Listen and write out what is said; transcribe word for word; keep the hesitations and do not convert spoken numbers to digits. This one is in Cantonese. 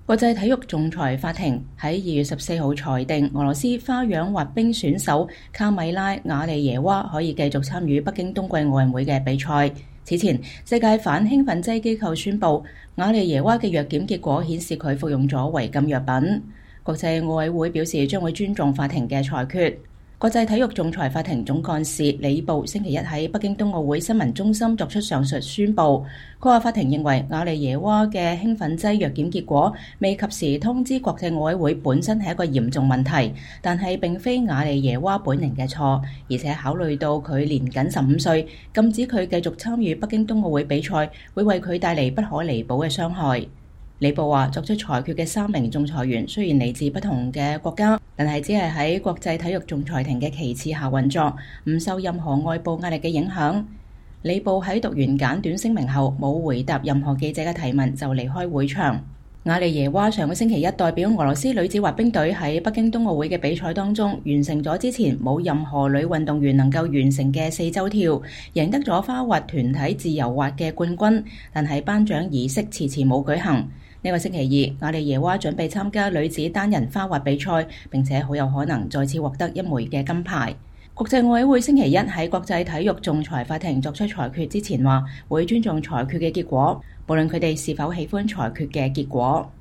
國際體育仲裁法庭喺二月十四號裁定，俄羅斯花樣滑冰選手卡米拉·瓦利耶娃可以繼續參與北京冬季奧運會嘅比賽。此前，世界反興奮劑機構宣布，瓦利耶娃嘅藥檢結果顯示佢服用咗違禁藥品。國際奧委會表示將會尊重法庭嘅裁決。國際體育仲裁法庭總幹事李布星期一喺北京冬奧會新聞中心作出上述宣佈。佢話法庭認為瓦利耶娃嘅興奮劑藥檢結果未及時通知國際奧委會本身係一個嚴重問題，但係並非瓦利耶娃本人嘅錯，而且考慮到佢年僅十五歲，禁止佢繼續參與北京冬奧會比賽會為佢帶嚟不可彌補嘅傷害。李布話：作出裁決嘅三名仲裁員雖然嚟自不同嘅國家，但係只係喺國際體育仲裁庭嘅旗幟下運作，唔受任何外部壓力嘅影響。李布喺讀完簡短聲明後，冇回答任何記者嘅提問就離開會場。瓦利耶娃上個星期一代表俄羅斯女子滑冰隊喺北京冬奧會嘅比賽當中，完成咗之前冇任何女運動員能夠完成嘅四周跳，贏得咗花滑團體自由滑嘅冠軍，但係頒獎儀式遲遲冇舉行。呢個星期二，瓦利耶娃準備參加女子單人花滑比賽，並且好有可能再次獲得一枚嘅金牌。國際奧委會星期一喺國際體育仲裁法庭作出裁決之前話，會尊重裁決嘅結果，無論佢哋是否喜歡裁決嘅結果。